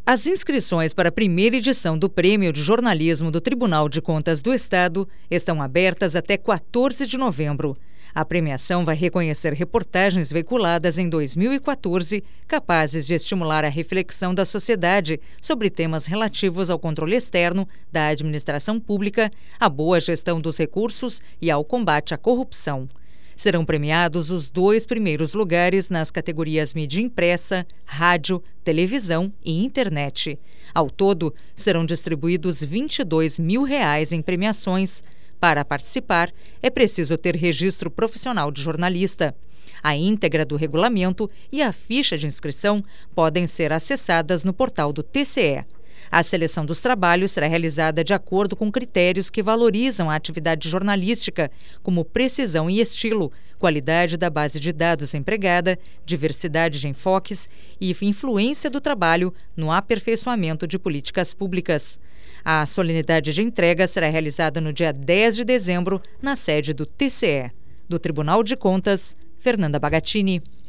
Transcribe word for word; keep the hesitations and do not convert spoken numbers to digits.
As inscrições para a primeira edição do Prêmio de Jornalismo do Tribunal de Contas do Estado estão abertas até quatorze de novembro. A premiação vai reconhecer reportagens veiculadas em dois mil e quatorze capazes de estimular a reflexão da sociedade sobre temas relativos ao controle externo da administração pública, à boa gestão dos recursos e ao combate à corrupção. Serão premiados os dois primeiros lugares nas categorias mídia impressa, rádio, televisão e internet. Ao todo, serão distribuídos vinte e dois mil reais em premiações. Para participar, é preciso ter registro profissional de jornalista. A íntegra do regulamento e a ficha de inscrição podem ser acessadas no portal do T C E. A seleção dos trabalhos será realizada de acordo com critérios que valorizam a atividade jornalística, como precisão e estilo, qualidade da base de dados empregada, diversidade de enfoques e influência do trabalho no aperfeiçoamento de políticas públicas. A solenidade de entrega será realizada no dia dez de dezembro, na sede do T C E. Do Tribunal de Contas, Fernanda Bagatini.